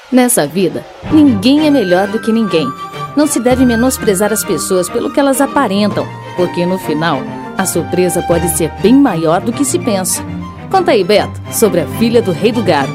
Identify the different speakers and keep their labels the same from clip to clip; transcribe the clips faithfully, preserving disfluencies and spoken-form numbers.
Speaker 1: Nessa vida, ninguém é melhor do que ninguém. Não se deve menosprezar as pessoas pelo que elas aparentam, porque no final, a surpresa pode ser bem maior do que se pensa. Conta aí, Beto, sobre a filha do rei do gado.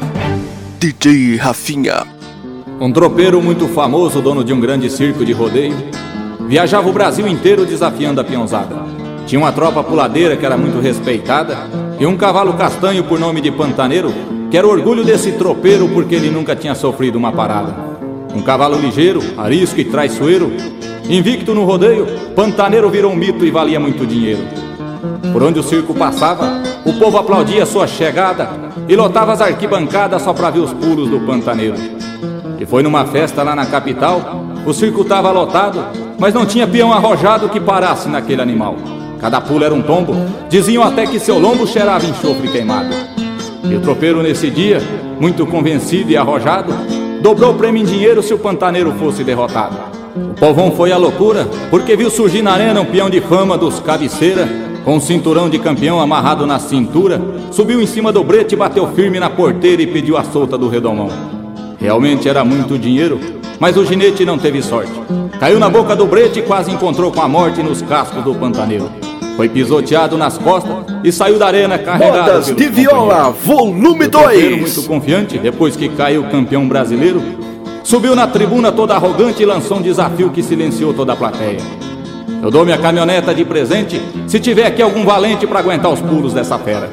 Speaker 2: D J Rafinha.
Speaker 3: Um tropeiro muito famoso, dono de um grande circo de rodeio, viajava o Brasil inteiro desafiando a peãozada. Tinha uma tropa puladeira que era muito respeitada e um cavalo castanho por nome de Pantaneiro, que era o orgulho desse tropeiro porque ele nunca tinha sofrido uma parada. Um cavalo ligeiro, arisco e traiçoeiro, invicto no rodeio, Pantaneiro virou um mito e valia muito dinheiro. Por onde o circo passava, o povo aplaudia sua chegada e lotava as arquibancadas só pra ver os pulos do Pantaneiro. E foi numa festa lá na capital, o circo tava lotado, mas não tinha peão arrojado que parasse naquele animal. Cada pulo era um tombo, diziam até que seu lombo cheirava enxofre queimado. E o tropeiro nesse dia, muito convencido e arrojado, dobrou o prêmio em dinheiro se o Pantaneiro fosse derrotado. O povão foi à loucura, porque viu surgir na arena um peão de fama dos cabeceira, com um cinturão de campeão amarrado na cintura, subiu em cima do brete, bateu firme na porteira e pediu a solta do redomão. Realmente era muito dinheiro, mas o ginete não teve sorte. Caiu na boca do brete e quase encontrou com a morte nos cascos do Pantaneiro. Foi pisoteado nas costas e saiu da arena carregado.
Speaker 2: Modas de Viola, volume dois.
Speaker 3: Muito confiante, depois que caiu campeão brasileiro, subiu na tribuna toda arrogante e lançou um desafio que silenciou toda a plateia. Eu dou minha caminhoneta de presente se tiver aqui algum valente para aguentar os pulos dessa fera.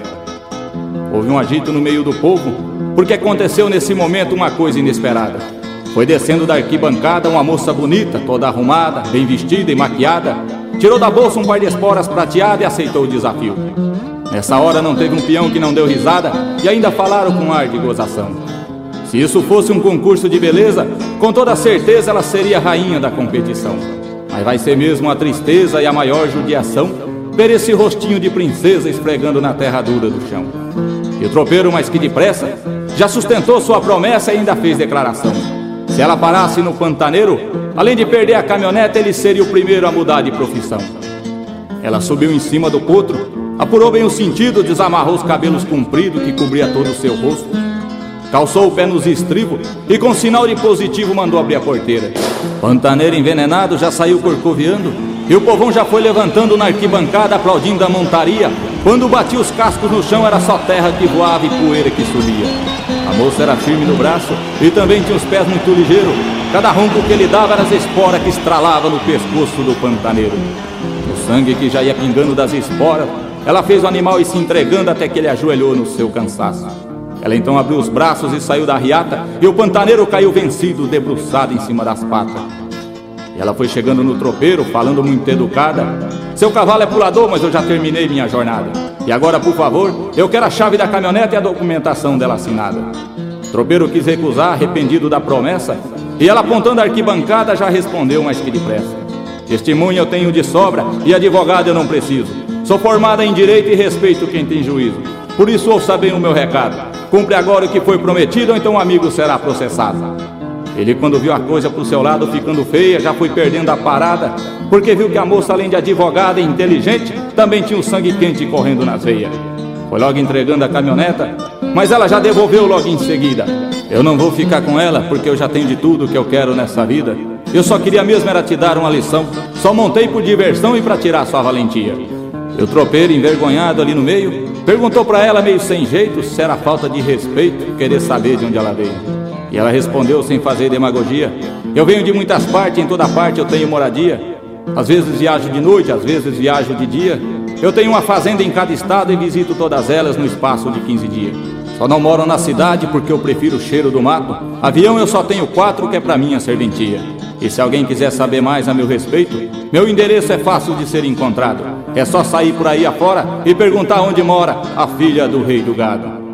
Speaker 3: Houve um agito no meio do povo, porque aconteceu nesse momento uma coisa inesperada. Foi descendo da arquibancada uma moça bonita, toda arrumada, bem vestida e maquiada, tirou da bolsa um par de esporas prateadas e aceitou o desafio. Nessa hora não teve um peão que não deu risada e ainda falaram com ar de gozação. Se isso fosse um concurso de beleza, com toda certeza ela seria a rainha da competição. Mas vai ser mesmo a tristeza e a maior judiação ver esse rostinho de princesa esfregando na terra dura do chão. E o tropeiro, mais que depressa, já sustentou sua promessa e ainda fez declaração. Se ela parasse no Pantaneiro, além de perder a caminhoneta, ele seria o primeiro a mudar de profissão. Ela subiu em cima do potro, apurou bem o sentido, desamarrou os cabelos compridos que cobria todo o seu rosto, calçou o pé nos estribos e com sinal de positivo mandou abrir a porteira. Pantaneiro envenenado já saiu corcoviando e o povão já foi levantando na arquibancada aplaudindo a montaria. Quando batia os cascos no chão era só terra que voava e poeira que subia. A moça era firme no braço e também tinha os pés muito ligeiros. Cada ronco que ele dava era as esporas que estralavam no pescoço do Pantaneiro. O sangue que já ia pingando das esporas, ela fez o animal ir se entregando até que ele ajoelhou no seu cansaço. Ela então abriu os braços e saiu da riata e o Pantaneiro caiu vencido, debruçado em cima das patas. E ela foi chegando no tropeiro, falando muito educada: seu cavalo é pulador, mas eu já terminei minha jornada. E agora, por favor, eu quero a chave da caminhoneta e a documentação dela assinada. O tropeiro quis recusar, arrependido da promessa, e ela, apontando a arquibancada, já respondeu mais que depressa: testemunha eu tenho de sobra e advogado eu não preciso. Sou formada em direito e respeito quem tem juízo. Por isso ouça bem o meu recado. Cumpre agora o que foi prometido ou então o amigo será processado. Ele, quando viu a coisa pro seu lado ficando feia, já foi perdendo a parada, porque viu que a moça, além de advogada e inteligente, também tinha o sangue quente correndo nas veias. Foi logo entregando a caminhoneta, mas ela já devolveu logo em seguida: eu não vou ficar com ela, porque eu já tenho de tudo que eu quero nessa vida. Eu só queria mesmo era te dar uma lição, só montei por diversão e pra tirar sua valentia. E o tropeiro, envergonhado ali no meio, perguntou pra ela meio sem jeito se era falta de respeito querer saber de onde ela veio. E ela respondeu sem fazer demagogia: eu venho de muitas partes, em toda parte eu tenho moradia. Às vezes viajo de noite, às vezes viajo de dia. Eu tenho uma fazenda em cada estado e visito todas elas no espaço de quinze dias. Só não moro na cidade porque eu prefiro o cheiro do mato. Avião eu só tenho quatro, que é pra minha serventia. E se alguém quiser saber mais a meu respeito, meu endereço é fácil de ser encontrado. É só sair por aí afora e perguntar onde mora a filha do rei do gado.